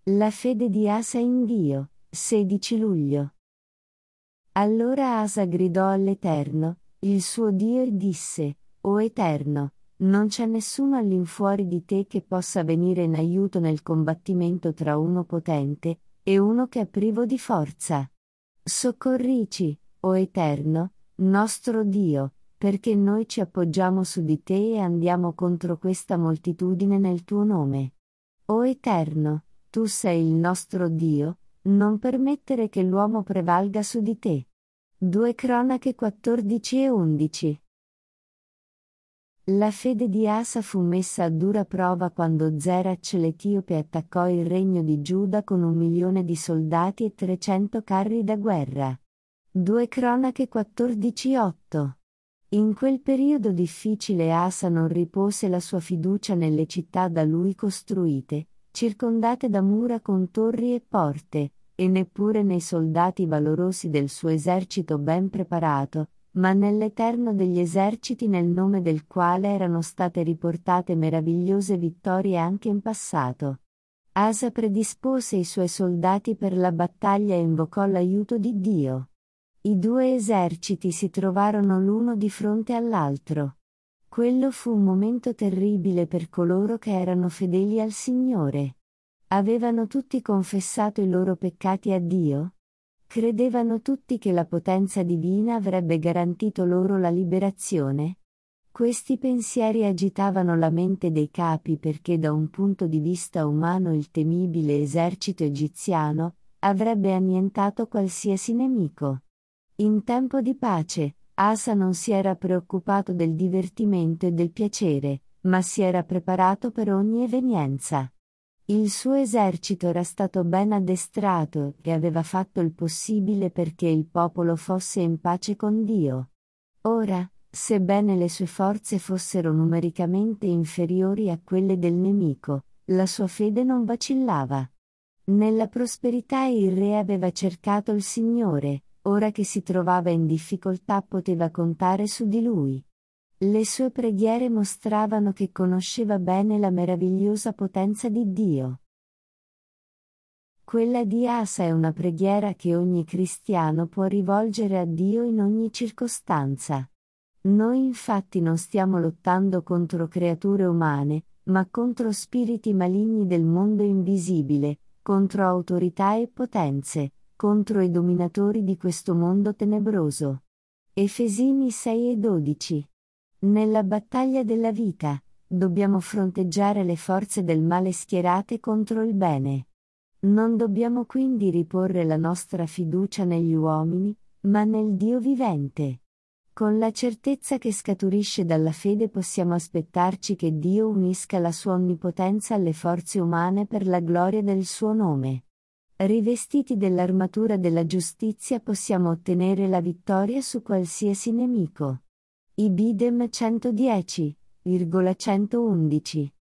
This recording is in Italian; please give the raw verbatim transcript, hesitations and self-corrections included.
La fede di Asa in Dio, sedici luglio. Allora Asa gridò all'Eterno, il suo Dio, e disse: O Eterno, non c'è nessuno all'infuori di te che possa venire in aiuto nel combattimento tra uno potente e uno che è privo di forza. Soccorrici, o Eterno, nostro Dio, perché noi ci appoggiamo su di te e andiamo contro questa moltitudine nel tuo nome. O Eterno, tu sei il nostro Dio, non permettere che l'uomo prevalga su di te. due Cronache quattordici e undici. La fede di Asa fu messa a dura prova quando Zerach l'Etiope attaccò il regno di Giuda con un milione di soldati e trecento carri da guerra. due Cronache quattordici otto. In quel periodo difficile Asa non ripose la sua fiducia nelle città da lui costruite, circondate da mura con torri e porte, e neppure nei soldati valorosi del suo esercito ben preparato, ma nell'Eterno degli eserciti, nel nome del quale erano state riportate meravigliose vittorie anche in passato. Asa predispose i suoi soldati per la battaglia e invocò l'aiuto di Dio. I due eserciti si trovarono l'uno di fronte all'altro. Quello fu un momento terribile per coloro che erano fedeli al Signore. Avevano tutti confessato i loro peccati a Dio? Credevano tutti che la potenza divina avrebbe garantito loro la liberazione? Questi pensieri agitavano la mente dei capi perché da un punto di vista umano il temibile esercito egiziano avrebbe annientato qualsiasi nemico. In tempo di pace, Asa non si era preoccupato del divertimento e del piacere, ma si era preparato per ogni evenienza. Il suo esercito era stato ben addestrato e aveva fatto il possibile perché il popolo fosse in pace con Dio. Ora, sebbene le sue forze fossero numericamente inferiori a quelle del nemico, la sua fede non vacillava. Nella prosperità il re aveva cercato il Signore, ora che si trovava in difficoltà poteva contare su di lui. Le sue preghiere mostravano che conosceva bene la meravigliosa potenza di Dio. Quella di Asa è una preghiera che ogni cristiano può rivolgere a Dio in ogni circostanza. Noi infatti non stiamo lottando contro creature umane, ma contro spiriti maligni del mondo invisibile, contro autorità e potenze, contro i dominatori di questo mondo tenebroso. Efesini sei e dodici. Nella battaglia della vita, dobbiamo fronteggiare le forze del male schierate contro il bene. Non dobbiamo quindi riporre la nostra fiducia negli uomini, ma nel Dio vivente. Con la certezza che scaturisce dalla fede possiamo aspettarci che Dio unisca la sua onnipotenza alle forze umane per la gloria del suo nome. Rivestiti dell'armatura della giustizia possiamo ottenere la vittoria su qualsiasi nemico. Ibidem centodieci, centoundici